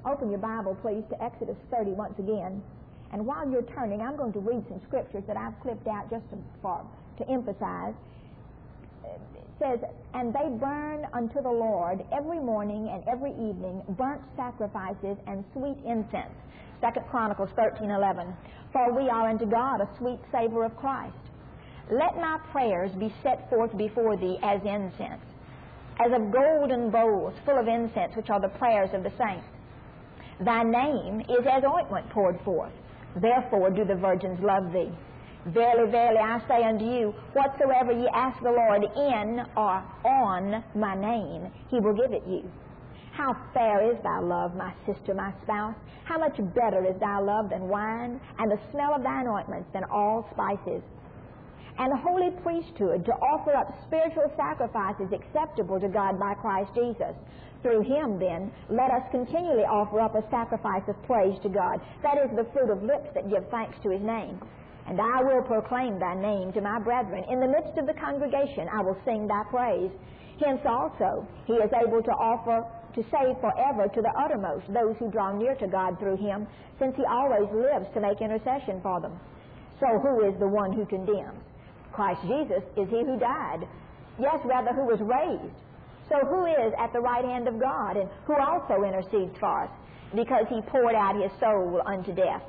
Open your Bible, please, to Exodus 30 once again. And while you're turning, I'm going to read some scriptures that I've clipped out just to emphasize. It says, "And they burn unto the Lord every morning and every evening burnt sacrifices and sweet incense." 2 Chronicles 13:11. "For we are unto God a sweet savor of Christ. Let my prayers be set forth before thee as incense, as of golden bowls full of incense, which are the prayers of the saints. Thy name is as ointment poured forth. Therefore do the virgins love thee. Verily, verily, I say unto you, whatsoever ye ask the Lord in or on my name, he will give it you. How fair is thy love, my sister, my spouse? How much better is thy love than wine, and the smell of thine ointments than all spices? And a holy priesthood, to offer up spiritual sacrifices acceptable to God by Christ Jesus. Through him, then, let us continually offer up a sacrifice of praise to God. That is the fruit of lips that give thanks to his name. And I will proclaim thy name to my brethren. In the midst of the congregation I will sing thy praise. Hence also he is able to save forever to the uttermost those who draw near to God through him, since he always lives to make intercession for them. So who is the one who condemns? Christ Jesus is he who died. Yes, rather, who was raised. So who is at the right hand of God, and who also intercedes for us, because he poured out his soul unto death."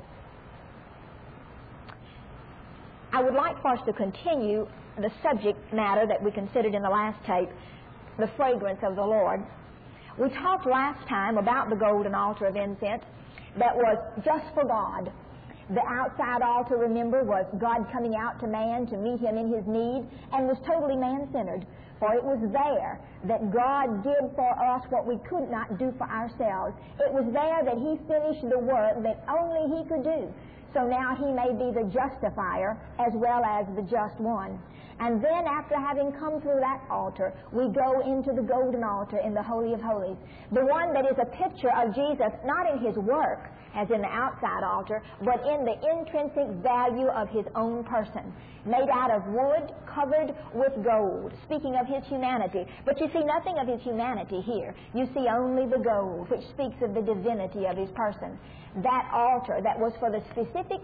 I would like for us to continue the subject matter that we considered in the last tape, the fragrance of the Lord. We talked last time about the golden altar of incense that was just for God. The outside altar, remember, was God coming out to man to meet him in his need, and was totally man-centered. For it was there that God did for us what we could not do for ourselves. It was there that he finished the work that only he could do. So now he may be the justifier as well as the just one. And then after having come through that altar, we go into the golden altar in the Holy of Holies. The one that is a picture of Jesus, not in his work, as in the outside altar, but in the intrinsic value of his own person. Made out of wood, covered with gold, speaking of his humanity. But you see nothing of his humanity here. You see only the gold, which speaks of the divinity of his person. That altar that was for the specific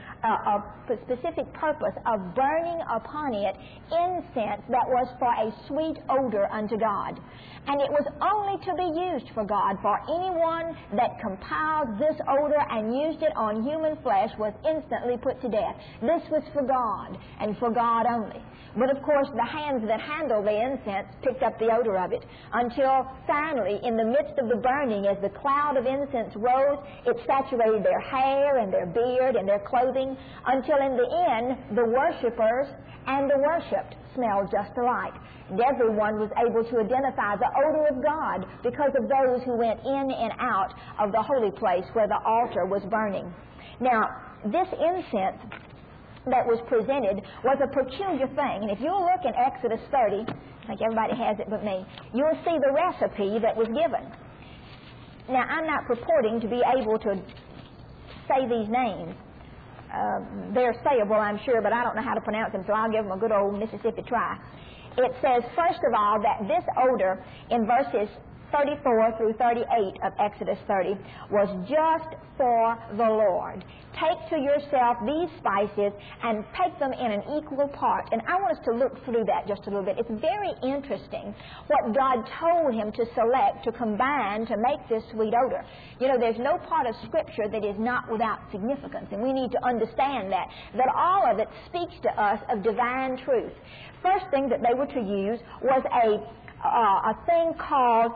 purpose of burning upon it incense that was for a sweet odor unto God. And it was only to be used for God, for anyone that compiled this odor and used it on human flesh was instantly put to death. This was for God, and for God only. But of course the hands that handled the incense picked up the odor of it, until finally, in the midst of the burning, as the cloud of incense rose, it saturated their hair and their beard and their clothing, until in the end the worshipers and the worshipped smelled just alike. And everyone was able to identify the odor of God because of those who went in and out of the holy place where the altar was burning. Now, this incense that was presented was a peculiar thing. And if you'll look in Exodus 30, I think everybody has it but me, you'll see the recipe that was given. Now, I'm not purporting to be able to say these names. They're sayable, I'm sure, but I don't know how to pronounce them, so I'll give them a good old Mississippi try. It says, first of all, that this odor in verses 34 through 38 of Exodus 30 was just for the Lord. Take to yourself these spices and take them in an equal part. And I want us to look through that just a little bit. It's very interesting what God told him to select, to combine, to make this sweet odor. You know, there's no part of Scripture that is not without significance, and we need to understand that all of it speaks to us of divine truth. First thing that they were to use was a thing called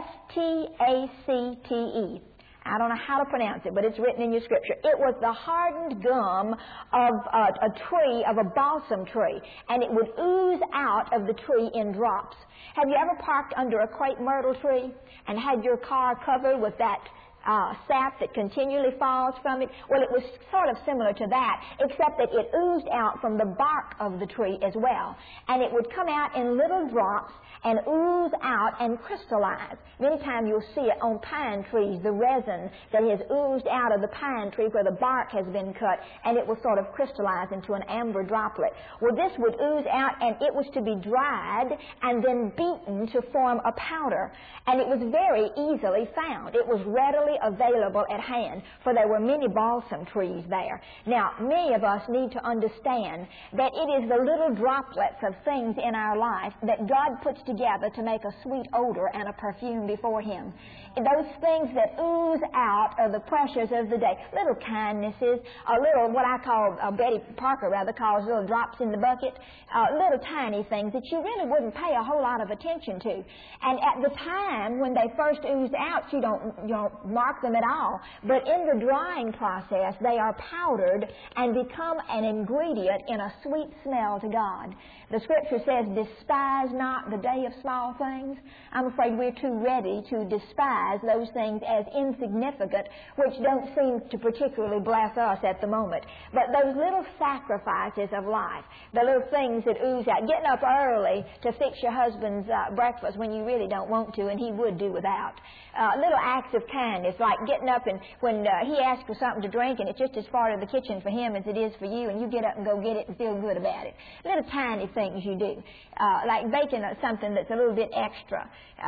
S-T-A-C-T-E. I don't know how to pronounce it, but it's written in your Scripture. It was the hardened gum of a tree, of a balsam tree, and it would ooze out of the tree in drops. Have you ever parked under a crepe myrtle tree and had your car covered with that sap that continually falls from it? Well, it was sort of similar to that, except that it oozed out from the bark of the tree as well. And it would come out in little drops and ooze out and crystallize. Many times you'll see it on pine trees, the resin that has oozed out of the pine tree where the bark has been cut, and it will sort of crystallize into an amber droplet. Well, this would ooze out, and it was to be dried and then beaten to form a powder. And it was very easily found. It was readily easily available at hand, for there were many balsam trees there. Now, many of us need to understand that it is the little droplets of things in our life that God puts together to make a sweet odor and a perfume before Him. Those things that ooze out of the pressures of the day, little kindnesses, a little, what I call, Betty Parker rather calls little drops in the bucket, little tiny things that you really wouldn't pay a whole lot of attention to. And at the time when they first ooze out, you don't mark them at all. But in the drying process, they are powdered and become an ingredient in a sweet smell to God. The Scripture says, despise not the day of small things. I'm afraid we're too ready to despise those things as insignificant, which don't seem to particularly bless us at the moment. But those little sacrifices of life, the little things that ooze out, getting up early to fix your husband's breakfast when you really don't want to and he would do without. Little acts of kindness, like getting up and when he asks for something to drink and it's just as far to the kitchen for him as it is for you, and you get up and go get it and feel good about it. Little tiny things you do, like baking something that's a little bit extra,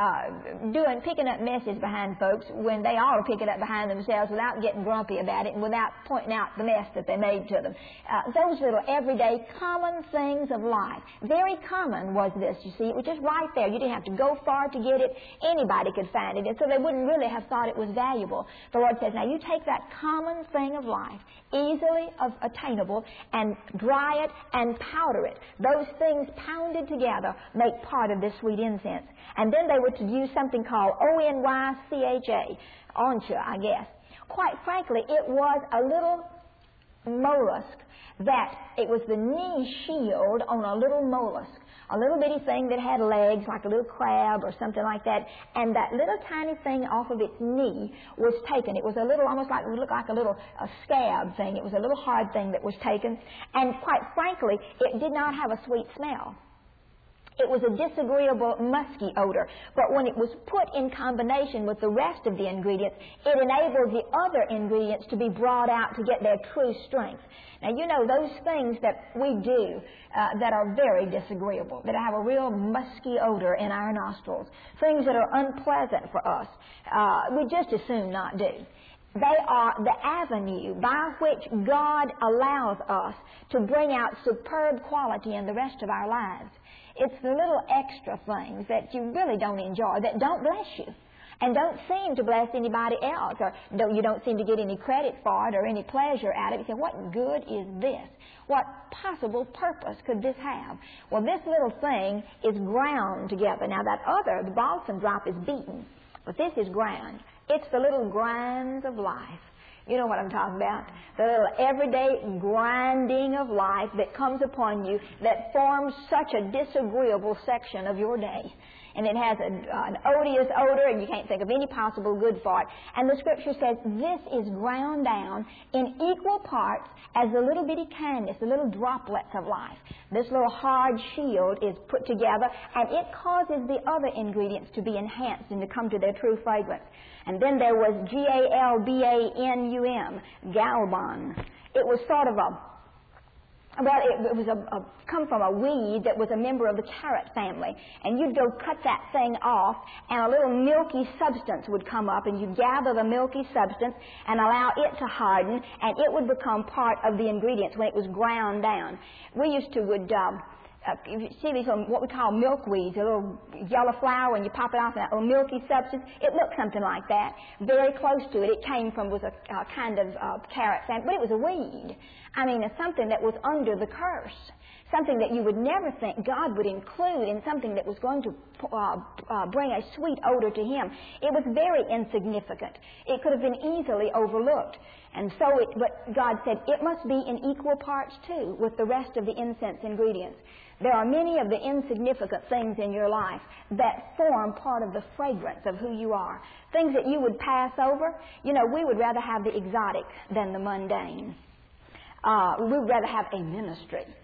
picking up messes behind folks when they ought to pick it up behind themselves without getting grumpy about it and without pointing out the mess that they made to them. Those little everyday common things of life. Very common was this, you see. It was just right there. You didn't have to go far to get it. Anybody could find it, and so they wouldn't really have thought it was valuable. The Lord says, now you take that common thing of life, easily attainable, and dry it and powder it. Those things pounded together make part of this sweet incense. And then they were to use something called Onycha, onycha, I guess. Quite frankly, it was a little mollusk that it was the knee shield on a little mollusk. A little bitty thing that had legs, like a little crab or something like that, and that little tiny thing off of its knee was taken. It was a little, almost like, it looked like a scab thing. It was a little hard thing that was taken, and quite frankly, it did not have a sweet smell. It was a disagreeable, musky odor. But when it was put in combination with the rest of the ingredients, it enabled the other ingredients to be brought out to get their true strength. Now, you know, those things that we do that are very disagreeable, that have a real musky odor in our nostrils, things that are unpleasant for us, we just as soon not do. They are the avenue by which God allows us to bring out superb quality in the rest of our lives. It's the little extra things that you really don't enjoy, that don't bless you, and don't seem to bless anybody else, or you don't seem to get any credit for it or any pleasure out of it. You say, what good is this? What possible purpose could this have? Well, this little thing is ground together. Now, the balsam drop is beaten, but this is ground. It's the little grinds of life. You know what I'm talking about? The little everyday grinding of life that comes upon you that forms such a disagreeable section of your day. And it has an odious odor, and you can't think of any possible good for it. And the Scripture says this is ground down in equal parts as the little bitty kindness, the little droplets of life. This little hard shield is put together, and it causes the other ingredients to be enhanced and to come to their true fragrance. And then there was Galbanum, galban. It was sort of it was come from a weed that was a member of the carrot family. And you'd go cut that thing off, and a little milky substance would come up, and you'd gather the milky substance and allow it to harden, and it would become part of the ingredients when it was ground down. We used to you see these little, what we call milkweeds, a little yellow flower, when you pop it off, and that little milky substance, it looked something like that. Very close to it. It came from, was a kind of carrot family, but it was a weed. I mean, it's something that was under the curse. Something that you would never think God would include in something that was going to bring a sweet odor to Him. It was very insignificant. It could have been easily overlooked. And so, but God said, it must be in equal parts too with the rest of the incense ingredients. There are many of the insignificant things in your life that form part of the fragrance of who you are. Things that you would pass over. You know, we would rather have the exotic than the mundane. We would rather have a ministry.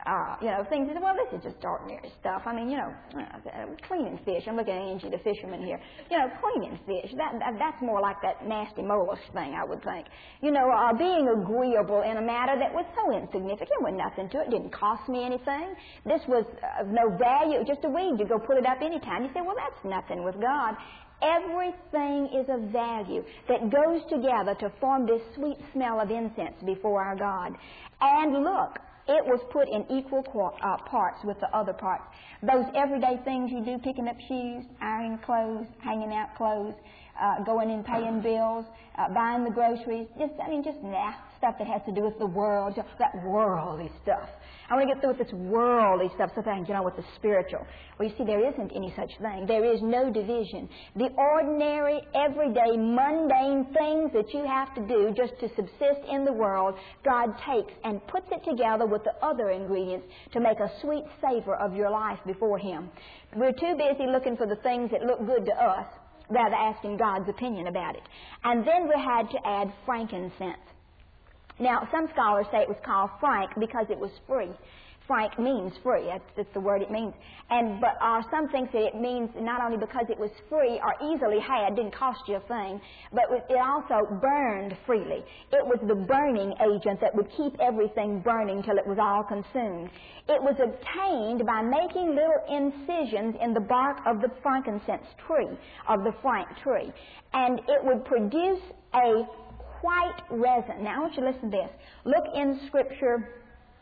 things. Well, this is just ordinary stuff. I mean, cleaning fish. I'm looking at Angie, the fisherman here. Cleaning fish. That's more like that nasty mollusk thing, I would think. Being agreeable in a matter that was so insignificant, with nothing to it, didn't cost me anything. This was of no value, just a weed. You go put it up anytime. You say, well, that's nothing with God. Everything is of value that goes together to form this sweet smell of incense before our God. And look, it was put in equal parts with the other parts. Those everyday things you do, picking up shoes, ironing clothes, hanging out clothes, going and paying bills, buying the groceries, just stuff that has to do with the world, that worldly stuff. I want to get through with this worldly stuff so that I can get on with the spiritual. Well, you see, there isn't any such thing. There is no division. The ordinary, everyday, mundane things that you have to do just to subsist in the world, God takes and puts it together with the other ingredients to make a sweet savor of your life before Him. We're too busy looking for the things that look good to us rather asking God's opinion about it. And then we had to add frankincense. Now, some scholars say it was called frank because it was free. Frank means free. That's the word it means. But some think that it means not only because it was free or easily had, didn't cost you a thing, but it also burned freely. It was the burning agent that would keep everything burning till it was all consumed. It was obtained by making little incisions in the bark of the frankincense tree, of the frank tree. And it would produce a white resin. Now, I want you to listen to this. Look in Scripture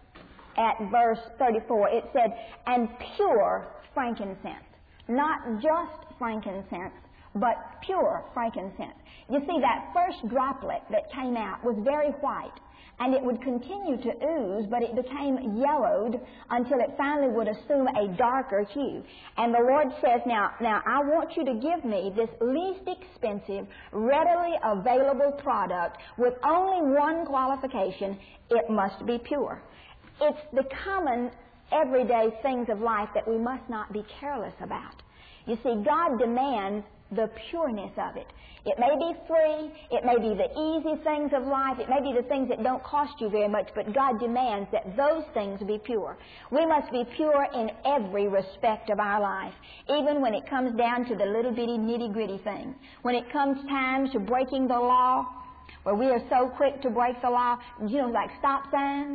at verse 34. It said, and pure frankincense. Not just frankincense, but pure frankincense. You see, that first droplet that came out was very white. And it would continue to ooze, but it became yellowed until it finally would assume a darker hue. And the Lord says, now I want you to give me this least expensive, readily available product with only one qualification: it must be pure. It's the common, everyday things of life that we must not be careless about. You see, God demands the pureness of it. It may be free, it may be the easy things of life, it may be the things that don't cost you very much, but God demands that those things be pure. We must be pure in every respect of our life, even when it comes down to the little bitty nitty-gritty things. When it comes time to breaking the law, where we are so quick to break the law, like stop signs.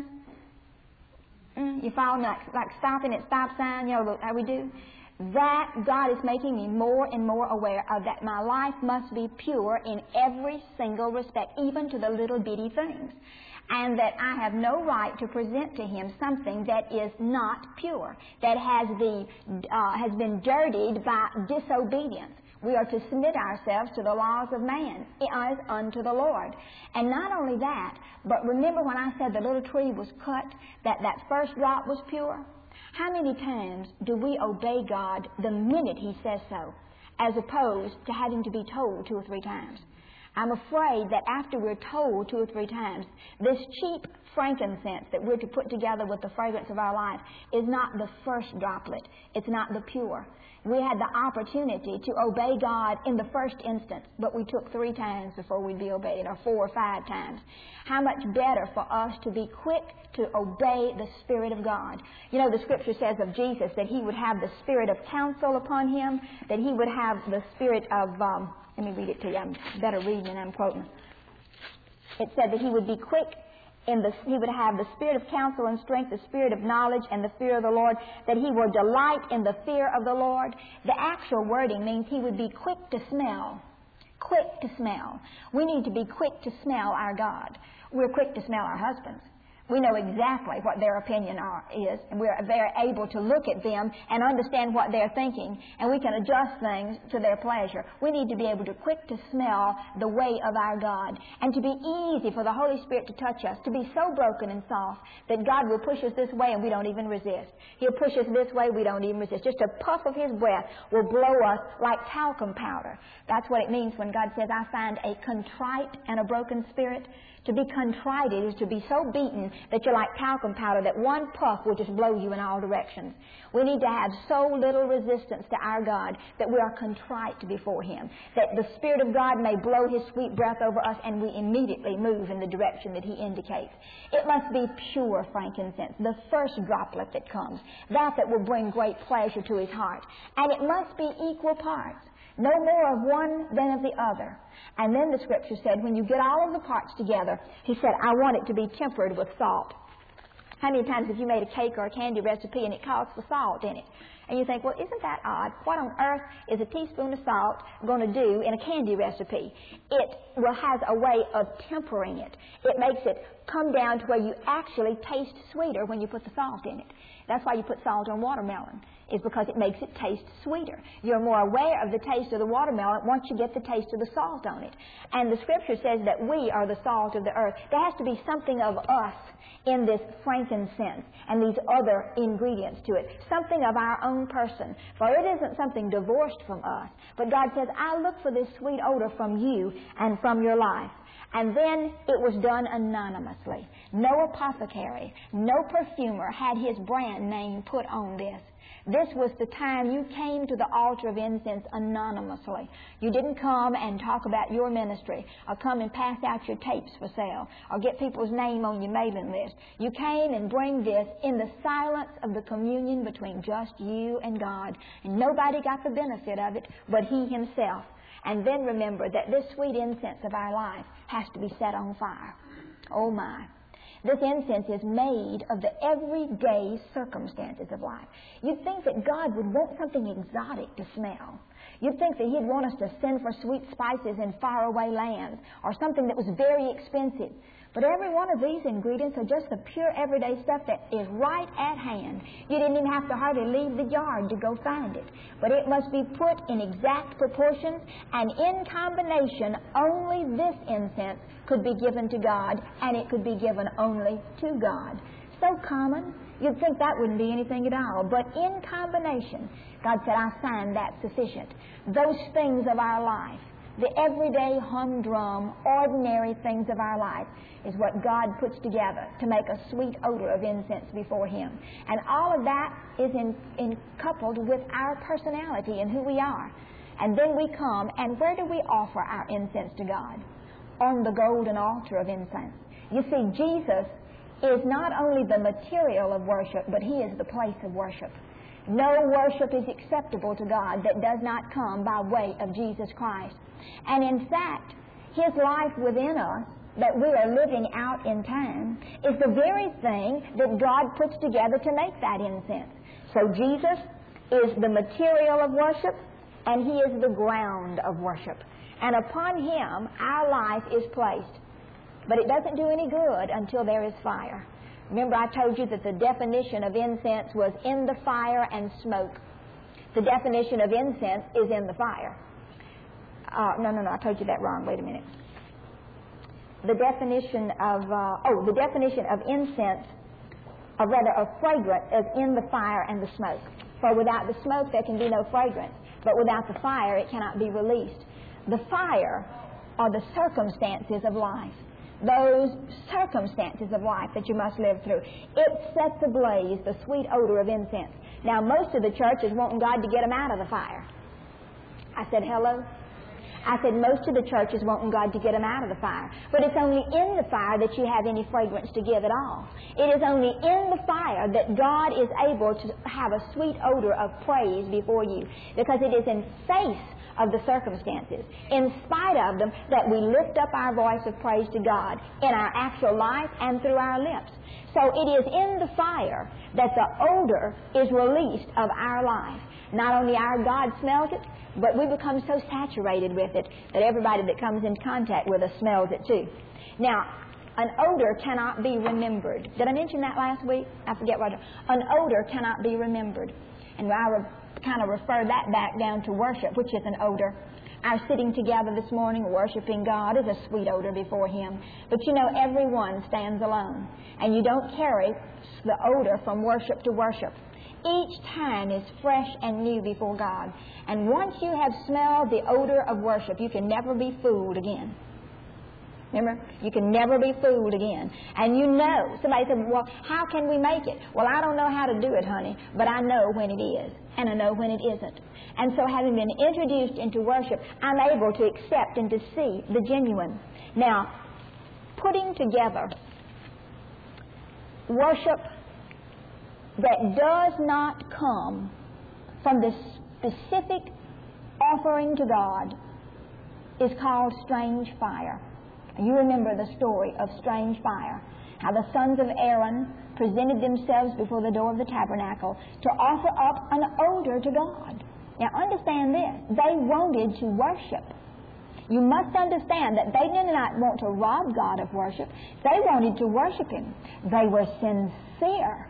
You follow me? Like stopping at stop sign, look how we do. That God is making me more and more aware of, that my life must be pure in every single respect, even to the little bitty things. And that I have no right to present to Him something that is not pure, that has been dirtied by disobedience. We are to submit ourselves to the laws of man as unto the Lord. And not only that, but remember when I said the little tree was cut, that first drop was pure? How many times do we obey God the minute He says so, as opposed to having to be told 2 or 3 times? I'm afraid that after we're told 2 or 3 times, this cheap frankincense that we're to put together with the fragrance of our life is not the first droplet. It's not the pure. We had the opportunity to obey God in the first instance, but we took 3 times before we'd be obeyed, or 4 or 5 times. How much better for us to be quick to obey the Spirit of God. The Scripture says of Jesus that He would have the Spirit of counsel upon Him, that He would have the Spirit of, let me read it to you, I'm better reading than I'm quoting. It said that He would be quick He would have the Spirit of counsel and strength, the Spirit of knowledge and the fear of the Lord, that He will delight in the fear of the Lord. The actual wording means He would be quick to smell. Quick to smell. We need to be quick to smell our God. We're quick to smell our husbands. We know exactly what their opinion is, and we're very able to look at them and understand what they're thinking, and we can adjust things to their pleasure. We need to be able to quick to smell the way of our God, and to be easy for the Holy Spirit to touch us, to be so broken and soft that God will push us this way and we don't even resist. He'll push us this way, we don't even resist. Just a puff of His breath will blow us like talcum powder. That's what it means when God says, I find a contrite and a broken spirit. To be contrited is to be so beaten that you're like talcum powder, that one puff will just blow you in all directions. We need to have so little resistance to our God that we are contrite before Him, that the Spirit of God may blow His sweet breath over us and we immediately move in the direction that He indicates. It must be pure frankincense, the first droplet that comes, that will bring great pleasure to His heart. And it must be equal parts. No more of one than of the other. And then the Scripture said, when you get all of the parts together, He said, I want it to be tempered with salt. How many times have you made a cake or a candy recipe and it calls for salt in it? And you think, well, isn't that odd? What on earth is a teaspoon of salt going to do in a candy recipe? It has a way of tempering it. It makes it come down to where you actually taste sweeter when you put the salt in it. That's why you put salt on watermelon, is because it makes it taste sweeter. You're more aware of the taste of the watermelon once you get the taste of the salt on it. And the Scripture says that we are the salt of the earth. There has to be something of us in this frankincense and these other ingredients to it, something of our own person. For it isn't something divorced from us, but God says, I look for this sweet odor from you and from your life. And then it was done anonymously. No apothecary, no perfumer had his brand name put on this. This was the time you came to the altar of incense anonymously. You didn't come and talk about your ministry or come and pass out your tapes for sale or get people's name on your mailing list. You came and bring this in the silence of the communion between just you and God. And nobody got the benefit of it but He Himself. And then remember that this sweet incense of our life has to be set on fire. Oh my. This incense is made of the everyday circumstances of life. You'd think that God would want something exotic to smell. You'd think that He'd want us to send for sweet spices in faraway lands or something that was very expensive. But every one of these ingredients are just the pure everyday stuff that is right at hand. You didn't even have to hardly leave the yard to go find it. But it must be put in exact proportions, and in combination, only this incense could be given to God, and it could be given only to God. So common, you'd think that wouldn't be anything at all. But in combination, God said, I find that sufficient. Those things of our life, the everyday humdrum, ordinary things of our life, is what God puts together to make a sweet odor of incense before Him. And all of that is coupled with our personality and who we are. And then we come, and where do we offer our incense to God? On the golden altar of incense. You see, Jesus is not only the material of worship, but He is the place of worship. No worship is acceptable to God that does not come by way of Jesus Christ. And in fact, His life within us that we are living out in time is the very thing that God puts together to make that incense. So Jesus is the material of worship, and He is the ground of worship. And upon Him, our life is placed. But it doesn't do any good until there is fire. Remember, I told you that the definition of incense was in the fire and smoke. The definition of incense is in the fire. No, I told you that wrong. Wait a minute. The definition of incense, or rather of fragrance, is in the fire and the smoke. For without the smoke there can be no fragrance, but without the fire it cannot be released. The fire are the circumstances of life. Those circumstances of life that you must live through. It sets ablaze the sweet odor of incense. Now, most of the church is wanting God to get them out of the fire. I said, hello? I said, most of the church is wanting God to get them out of the fire. But it's only in the fire that you have any fragrance to give at all. It is only in the fire that God is able to have a sweet odor of praise before you. Because it is in face of the circumstances, in spite of them, that we lift up our voice of praise to God in our actual life and through our lips. So it is in the fire that the odor is released of our life. Not only our God smells it, but we become so saturated with it that everybody that comes in contact with us smells it too. Now, an odor cannot be remembered. Did I mention that last week? I forget what. An odor cannot be remembered. And I kind of refer that back down to worship, which is an odor. Our sitting together this morning, worshiping God, is a sweet odor before Him. But you know, everyone stands alone. And you don't carry the odor from worship to worship. Each time is fresh and new before God. And once you have smelled the odor of worship, you can never be fooled again. Remember, you can never be fooled again. And you know, somebody said, well, how can we make it? Well, I don't know how to do it, honey, but I know when it is, and I know when it isn't. And so having been introduced into worship, I'm able to accept and to see the genuine. Now, putting together worship that does not come from the specific offering to God is called strange fire. You remember the story of strange fire, how the sons of Aaron presented themselves before the door of the tabernacle to offer up an odor to God. Now understand this, they wanted to worship. You must understand that they did not want to rob God of worship. They wanted to worship Him. They were sincere.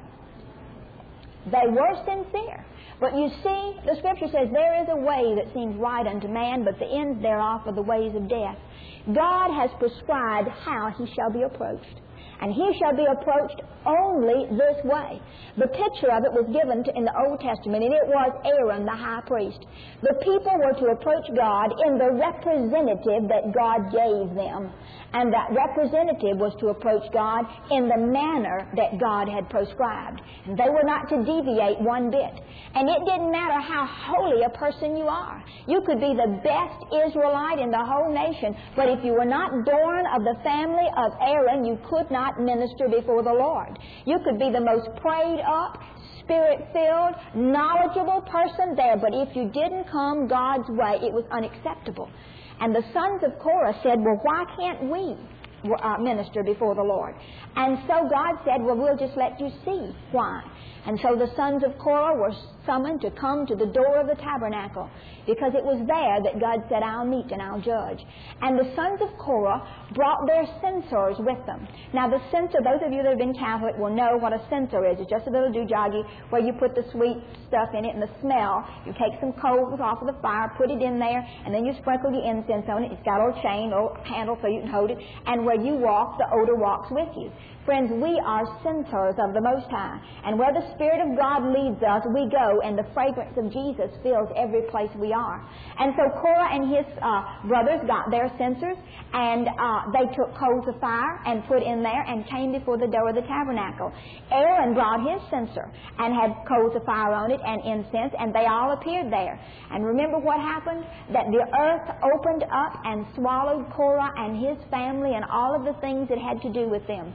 They were sincere. But you see, the Scripture says, there is a way that seems right unto man, but the ends thereof are the ways of death. God has prescribed how He shall be approached. And He shall be approached only this way. The picture of it was given in the Old Testament, and it was Aaron, the high priest. The people were to approach God in the representative that God gave them. And that representative was to approach God in the manner that God had prescribed. And they were not to deviate one bit. And it didn't matter how holy a person you are. You could be the best Israelite in the whole nation, but if you were not born of the family of Aaron, you could not minister before the Lord. You could be the most prayed up, Spirit-filled, knowledgeable person there, but if you didn't come God's way, it was unacceptable. And the sons of Korah said, well, why can't we minister before the Lord? And so God said, well, we'll just let you see why. And so the sons of Korah were summoned to come to the door of the tabernacle, because it was there that God said, I'll meet and I'll judge. And the sons of Korah brought their censers with them. Now the censer, those of you that have been Catholic will know what a censer is. It's just a little doojoggy where you put the sweet stuff in it and the smell. You take some coals off of the fire, put it in there, and then you sprinkle your incense on it. It's got a little chain, a little handle so you can hold it. And where you walk, the odor walks with you. Friends, we are censers of the Most High. And where the Spirit of God leads us, we go, and the fragrance of Jesus fills every place we are. And so Korah and his brothers got their censers, and they took coals of fire and put in there and came before the door of the tabernacle. Aaron brought his censer and had coals of fire on it and incense, and they all appeared there. And remember what happened? That the earth opened up and swallowed Korah and his family and all of the things that had to do with them.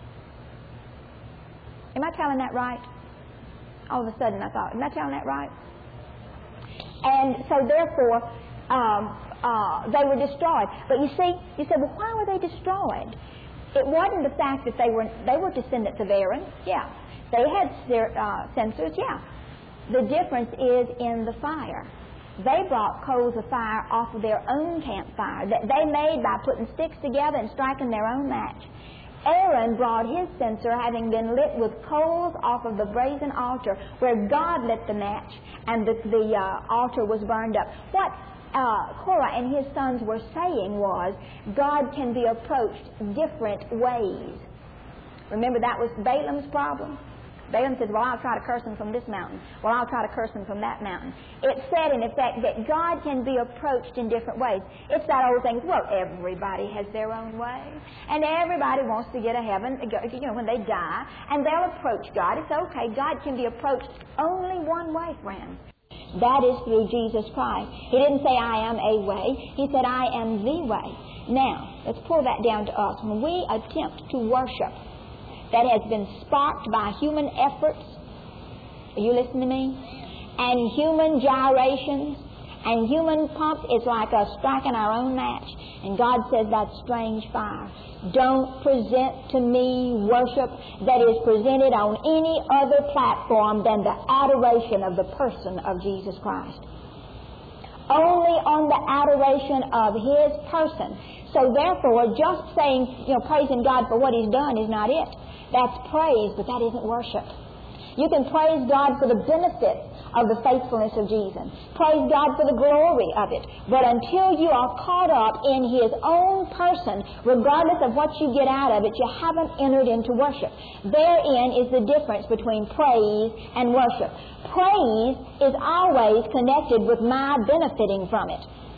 Am I telling that right? All of a sudden I thought, am I telling that right? And so therefore, they were destroyed. But you see, you said, well, why were they destroyed? It wasn't the fact that they were descendants of Aaron. Yeah. They had censers. Yeah. The difference is in the fire. They brought coals of fire off of their own campfire that they made by putting sticks together and striking their own match. Aaron brought his censer, having been lit with coals off of the brazen altar where God lit the match, and the altar was burned up. What Korah and his sons were saying was, God can be approached different ways. Remember, that was Balaam's problem. Balaam said, well, I'll try to curse him from this mountain. Well, I'll try to curse him from that mountain. It said, in effect, that God can be approached in different ways. It's that old thing, well, everybody has their own way. And everybody wants to get to heaven, when they die. And they'll approach God. It's okay. God can be approached only one way, friends. That is through Jesus Christ. He didn't say, I am a way. He said, I am the way. Now, let's pull that down to us. When we attempt to worship that has been sparked by human efforts, are you listening to me? And human gyrations and human pumps, it's like us striking our own match. And God says that's strange fire. Don't present to me worship that is presented on any other platform than the adoration of the person of Jesus Christ. Only on the adoration of His person. So therefore, just saying, praising God for what He's done is not it. That's praise, but that isn't worship. You can praise God for the benefit of the faithfulness of Jesus. Praise God for the glory of it. But until you are caught up in His own person, regardless of what you get out of it, you haven't entered into worship. Therein is the difference between praise and worship. Praise is always connected with my benefiting from it.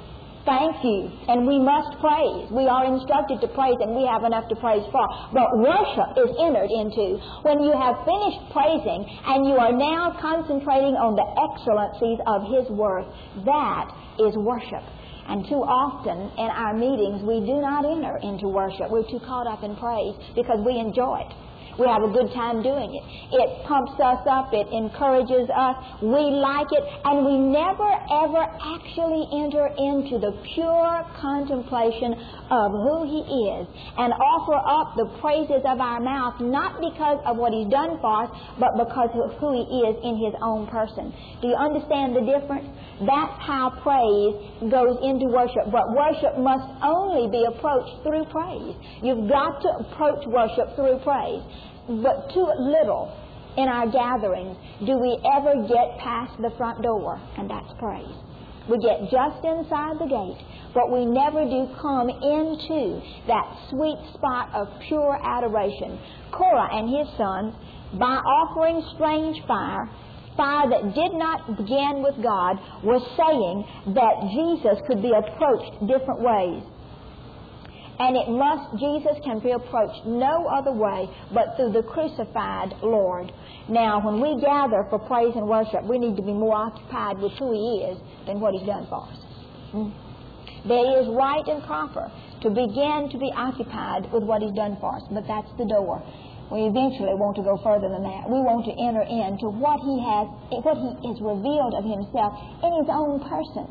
Thank you. And we must praise. We are instructed to praise, and we have enough to praise for. But worship is entered into when you have finished praising and you are now concentrating on the excellencies of His worth. That is worship. And too often in our meetings we do not enter into worship. We're too caught up in praise because we enjoy it. We have a good time doing it. It pumps us up. It encourages us. We like it. And we never, ever actually enter into the pure contemplation of who He is and offer up the praises of our mouth, not because of what He's done for us, but because of who He is in His own person. Do you understand the difference? That's how praise goes into worship. But worship must only be approached through praise. You've got to approach worship through praise. But too little in our gatherings do we ever get past the front door, and that's praise. We get just inside the gate, but we never do come into that sweet spot of pure adoration. Korah and his sons, by offering strange fire that did not begin with God, was saying that Jesus could be approached different ways. And Jesus can be approached no other way but through the crucified Lord. Now, when we gather for praise and worship, we need to be more occupied with who He is than what He's done for us. It is right and proper to begin to be occupied with what He's done for us, but that's the door. We eventually want to go further than that. We want to enter into what He has revealed of Himself in His own person.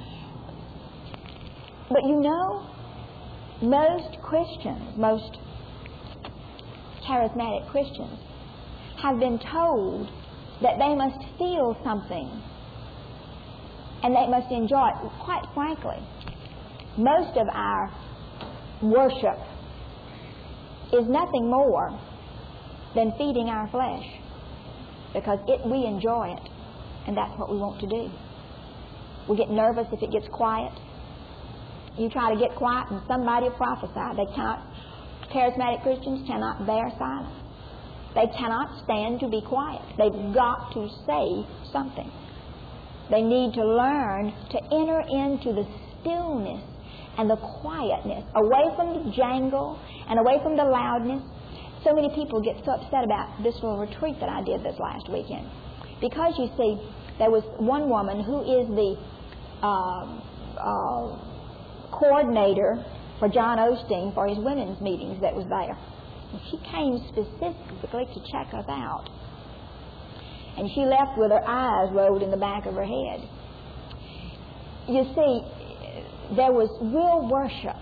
But you know, most Christians, most charismatic Christians, have been told that they must feel something and they must enjoy it. Quite frankly, most of our worship is nothing more than feeding our flesh, because we enjoy it, and that's what we want to do. We get nervous if it gets quiet. You try to get quiet and somebody will prophesy. Charismatic Christians cannot bear silence. They cannot stand to be quiet. They've got to say something. They need to learn to enter into the stillness and the quietness, away from the jangle and away from the loudness. So many people get so upset about this little retreat that I did this last weekend. Because, you see, there was one woman who is the coordinator for John Osteen for his women's meetings that was there. And she came specifically to check us out. And she left with her eyes rolled in the back of her head. You see, there was real worship.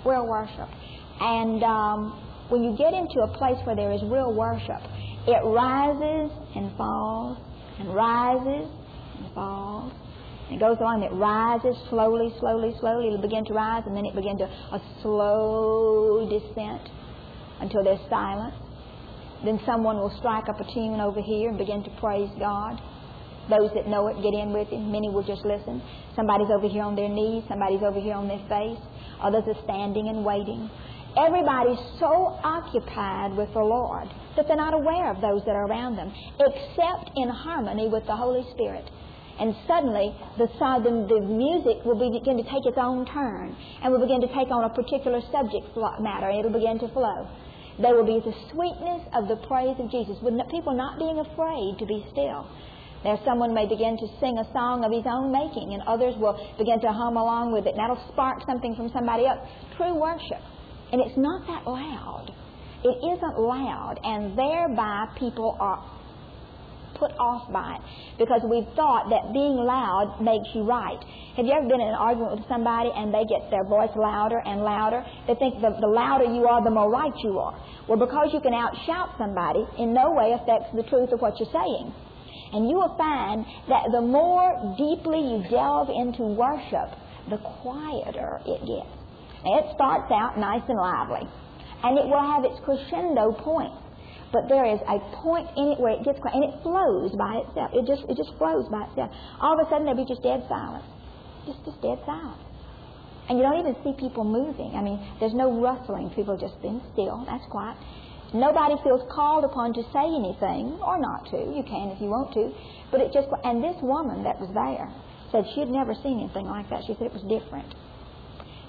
And when you get into a place where there is real worship, it rises and falls, and rises and falls. And it goes on, it rises slowly. It'll begin to rise, and then it begins a slow descent until there's silence. Then someone will strike up a tune over here and begin to praise God. Those that know it get in with Him. Many will just listen. Somebody's over here on their knees. Somebody's over here on their face. Others are standing and waiting. Everybody's so occupied with the Lord that they're not aware of those that are around them, except in harmony with the Holy Spirit. And suddenly, the music will begin to take its own turn, and will begin to take on a particular subject matter, and it'll begin to flow. There will be the sweetness of the praise of Jesus, with people not being afraid to be still. Someone may begin to sing a song of his own making, and others will begin to hum along with it, and that'll spark something from somebody else. True worship. And it's not that loud. It isn't loud, and thereby people are put off by it, because we've thought that being loud makes you right. Have you ever been in an argument with somebody and they get their voice louder and louder? They think the louder you are, the more right you are. Well, because you can outshout somebody, in no way affects the truth of what you're saying. And you will find that the more deeply you delve into worship, the quieter it gets. Now, it starts out nice and lively, and it will have its crescendo point. But there is a point in it where it gets quiet, and it flows by itself. It just flows by itself. All of a sudden, there'll be just dead silence. Just dead silence. And you don't even see people moving. I mean, there's no rustling. People are just being still. That's quiet. Nobody feels called upon to say anything, or not to. You can if you want to. But it just... And this woman that was there said she had never seen anything like that. She said it was different.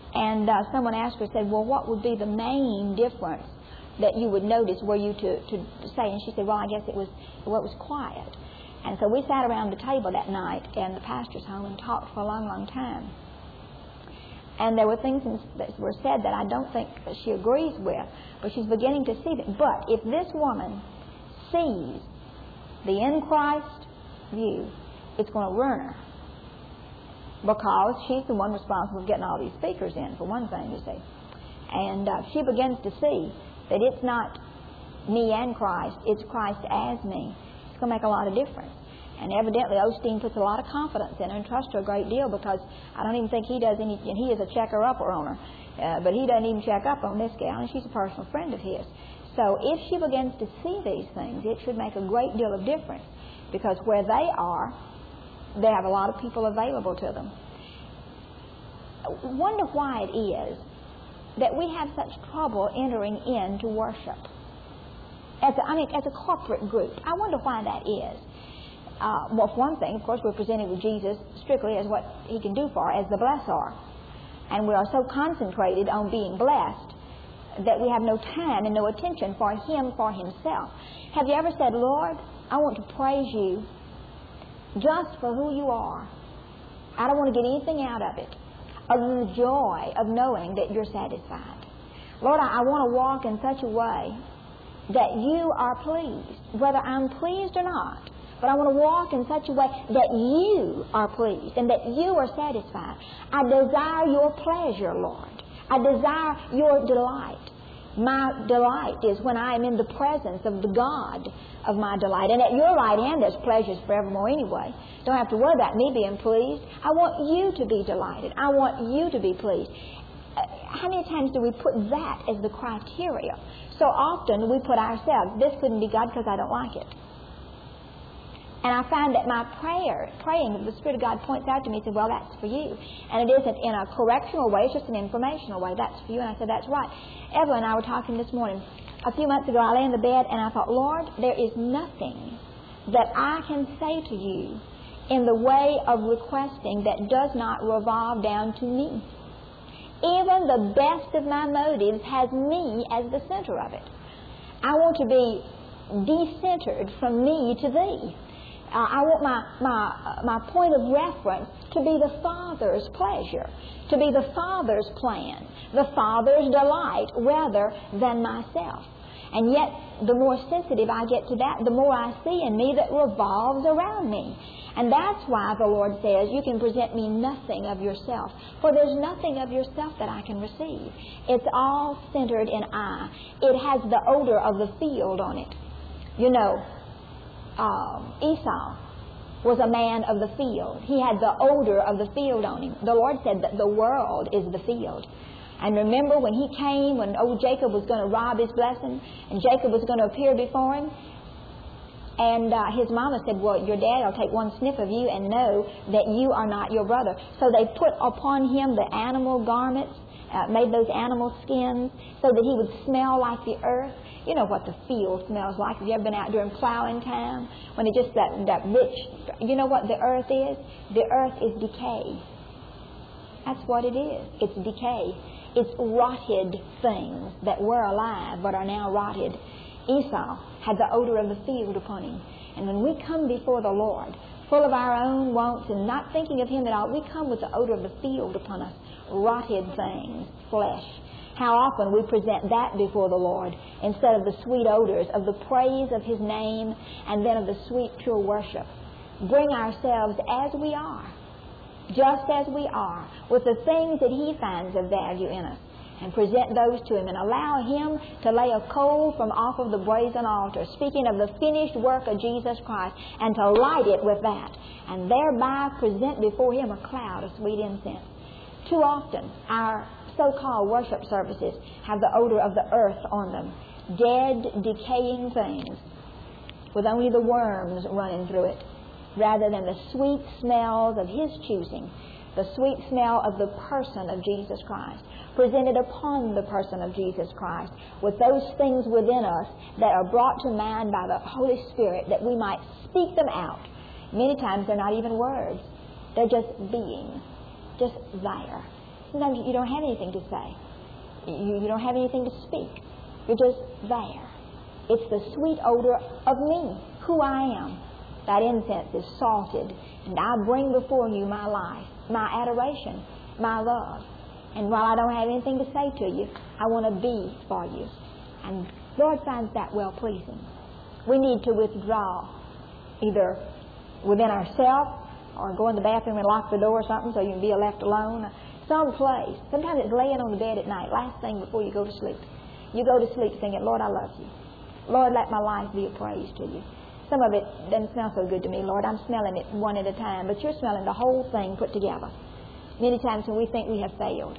And someone asked her, said, well, what would be the main difference that you would notice were you to say? And she said, well, I guess it was quiet. And so we sat around the table that night in the pastor's home and talked for a long, long time. And there were things that were said that I don't think that she agrees with, but she's beginning to see them. But if this woman sees the in Christ view, it's going to ruin her, because she's the one responsible for getting all these speakers in, for one thing, you see. And she begins to see that it's not me and Christ, it's Christ as me. It's going to make a lot of difference. And evidently Osteen puts a lot of confidence in her and trusts her a great deal, because I don't even think he does any, and he is a checker-upper on her, but he doesn't even check up on this gal, and she's a personal friend of his. So if she begins to see these things, it should make a great deal of difference, because where they are, they have a lot of people available to them. I wonder why it is that we have such trouble entering into worship as a corporate group. I wonder why that is. Well, for one thing, of course, we're presented with Jesus strictly as what He can do for us, as the blessor. And we are so concentrated on being blessed that we have no time and no attention for Him, for Himself. Have you ever said, Lord, I want to praise You just for who You are. I don't want to get anything out of it other than the joy of knowing that You're satisfied. Lord, I want to walk in such a way that You are pleased, whether I'm pleased or not. But I want to walk in such a way that You are pleased and that You are satisfied. I desire Your pleasure, Lord. I desire Your delight. My delight is when I am in the presence of the God of my delight. And at Your right hand there's pleasures forevermore anyway. Don't have to worry about me being pleased. I want You to be delighted. I want You to be pleased. How many times do we put that as the criteria? So often we put ourselves, this couldn't be God because I don't like it. And I find that my praying, the Spirit of God points out to me and says, well, that's for you. And it isn't in a correctional way, it's just an informational way. That's for you. And I said, that's right. Evelyn and I were talking this morning. A few months ago, I lay in the bed and I thought, Lord, there is nothing that I can say to You in the way of requesting that does not revolve down to me. Even the best of my motives has me as the center of it. I want to be decentered from me to Thee. I want my point of reference to be the Father's pleasure, to be the Father's plan, the Father's delight, rather than myself. And yet, the more sensitive I get to that, the more I see in me that revolves around me. And that's why the Lord says, you can present me nothing of yourself, for there's nothing of yourself that I can receive. It's all centered in I. It has the odor of the field on it. You know, Esau was a man of the field. He had the odor of the field on him. The Lord said that the world is the field. And remember when he came, when old Jacob was going to rob his blessing, and Jacob was going to appear before him, and his mama said, well, your dad will take one sniff of you and know that you are not your brother. So they put upon him the animal garments, made those animal skins so that he would smell like the earth. You know what the field smells like. Have you ever been out during plowing time? When it just that rich, you know what the earth is? The earth is decay. That's what it is. It's decay. It's rotted things that were alive but are now rotted. Esau had the odor of the field upon him. And when we come before the Lord, full of our own wants and not thinking of Him at all, we come with the odor of the field upon us. Rotted things, flesh. How often we present that before the Lord instead of the sweet odors of the praise of His name and then of the sweet, pure worship. Bring ourselves as we are, just as we are, with the things that He finds of value in us, and present those to Him and allow Him to lay a coal from off of the brazen altar, speaking of the finished work of Jesus Christ, and to light it with that, and thereby present before Him a cloud of sweet incense. Too often, our so-called worship services have the odor of the earth on them. Dead, decaying things with only the worms running through it, rather than the sweet smells of His choosing, the sweet smell of the person of Jesus Christ, presented upon the person of Jesus Christ, with those things within us that are brought to mind by the Holy Spirit that we might speak them out. Many times they're not even words. They're just being, just there. Sometimes you don't have anything to say. You don't have anything to speak. You're just there. It's the sweet odor of me, who I am. That incense is salted, and I bring before you my life, my adoration, my love. And while I don't have anything to say to you, I want to be for you. And the Lord finds that well-pleasing. We need to withdraw, either within ourselves or go in the bathroom and lock the door or something so you can be left alone. Some place. Sometimes it's laying on the bed at night, last thing before you go to sleep. You go to sleep singing, Lord, I love you. Lord, let my life be a praise to you. Some of it doesn't smell so good to me, Lord. I'm smelling it one at a time, but you're smelling the whole thing put together. Many times when we think we have failed,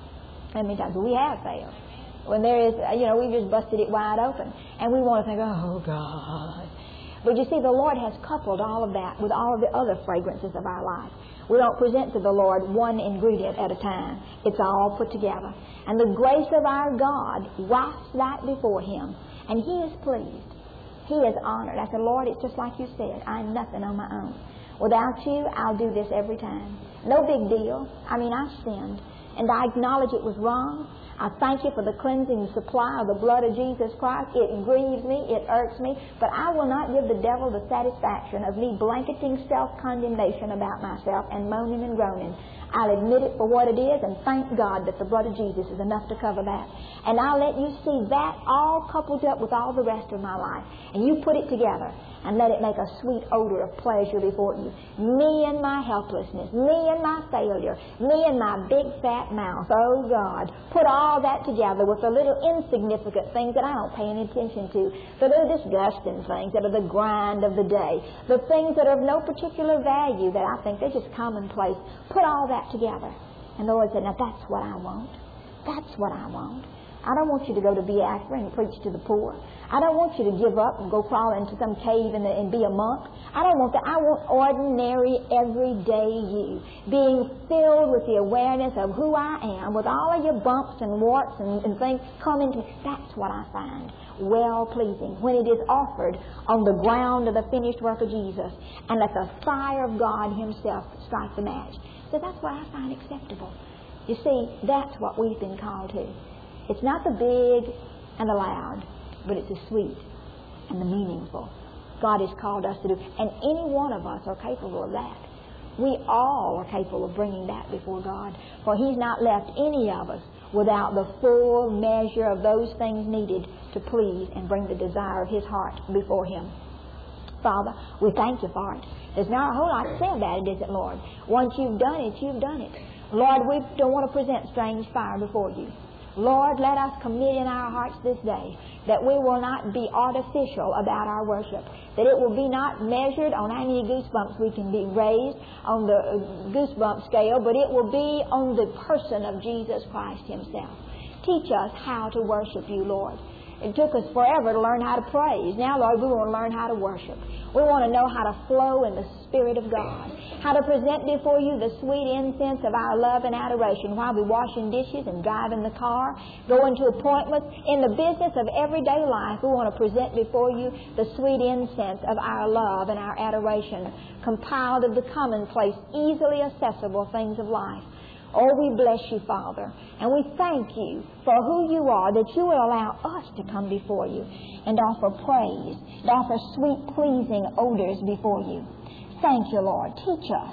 and many times we have failed, when there is, we've just busted it wide open, and we want to think, oh, God. But you see, the Lord has coupled all of that with all of the other fragrances of our life. We don't present to the Lord one ingredient at a time. It's all put together. And the grace of our God wafts that before Him, and He is pleased. He is honored. I said, Lord, it's just like you said. I'm nothing on my own. Without you, I'll do this every time. No big deal. I sinned, and I acknowledge it was wrong. I thank you for the cleansing supply of the blood of Jesus Christ. It grieves me. It irks me. But I will not give the devil the satisfaction of me blanketing self-condemnation about myself and moaning and groaning. I'll admit it for what it is and thank God that the blood of Jesus is enough to cover that. And I'll let you see that all coupled up with all the rest of my life. And you put it together and let it make a sweet odor of pleasure before you. Me and my helplessness, me and my failure, me and my big fat mouth. Oh, God. Put all that together with the little insignificant things that I don't pay any attention to, the little disgusting things that are the grind of the day, the things that are of no particular value that I think they're just commonplace. Put all that together. And the Lord said, now that's what I want. That's what I want. I don't want you to go to Biafra and preach to the poor. I don't want you to give up and go crawl into some cave and be a monk. I don't want that. I want ordinary, everyday you, being filled with the awareness of who I am, with all of your bumps and warts and things coming to me. That's what I find well-pleasing, when it is offered on the ground of the finished work of Jesus, and let the fire of God Himself strike the match. So that's what I find acceptable. You see, that's what we've been called to. It's not the big and the loud, but it's the sweet and the meaningful. God has called us to do. And any one of us are capable of that. We all are capable of bringing that before God. For He's not left any of us without the full measure of those things needed to please and bring the desire of His heart before Him. Father, we thank you for it. There's not a whole lot to say about it, is it, Lord? Once you've done it, you've done it. Lord, we don't want to present strange fire before you. Lord, let us commit in our hearts this day that we will not be artificial about our worship, that it will be not measured on how many goosebumps we can be raised on the goosebump scale, but it will be on the person of Jesus Christ Himself. Teach us how to worship you, Lord. It took us forever to learn how to praise. Now, Lord, we want to learn how to worship. We want to know how to flow in the Spirit of God, how to present before you the sweet incense of our love and adoration while we're washing dishes and driving the car, going to appointments. In the business of everyday life, we want to present before you the sweet incense of our love and our adoration, compiled of the commonplace, easily accessible things of life. Oh, we bless you, Father, and we thank you for who you are, that you will allow us to come before you and offer praise, and offer sweet, pleasing odors before you. Thank you, Lord. Teach us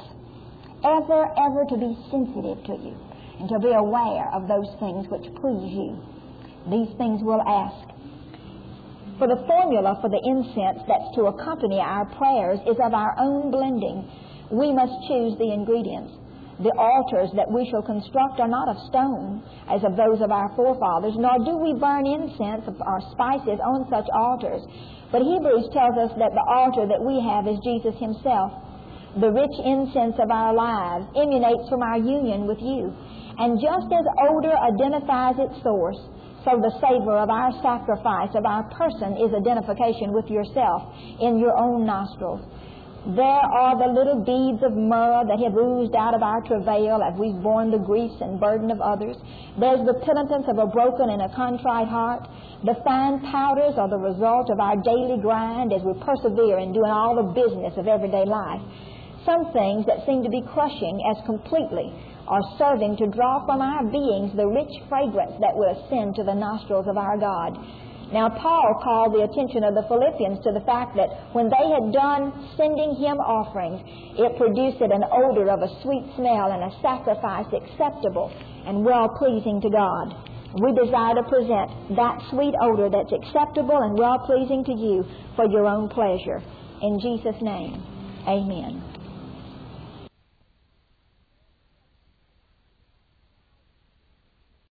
ever to be sensitive to you and to be aware of those things which please you. These things we'll ask. For the formula for the incense that's to accompany our prayers is of our own blending. We must choose the ingredients. The altars that we shall construct are not of stone, as of those of our forefathers, nor do we burn incense or spices on such altars. But Hebrews tells us that the altar that we have is Jesus Himself. The rich incense of our lives emanates from our union with you. And just as odor identifies its source, so the savor of our sacrifice, of our person, is identification with yourself in your own nostrils. There are the little beads of myrrh that have oozed out of our travail as we've borne the griefs and burden of others. There's the penitence of a broken and a contrite heart. The fine powders are the result of our daily grind as we persevere in doing all the business of everyday life. some things that seem to be crushing as completely are serving to draw from our beings the rich fragrance that will ascend to the nostrils of our God. Now, Paul called the attention of the Philippians to the fact that when they had done sending him offerings, it produced an odor of a sweet smell and a sacrifice acceptable and well-pleasing to God. We desire to present that sweet odor that's acceptable and well-pleasing to you for your own pleasure. In Jesus' name, amen.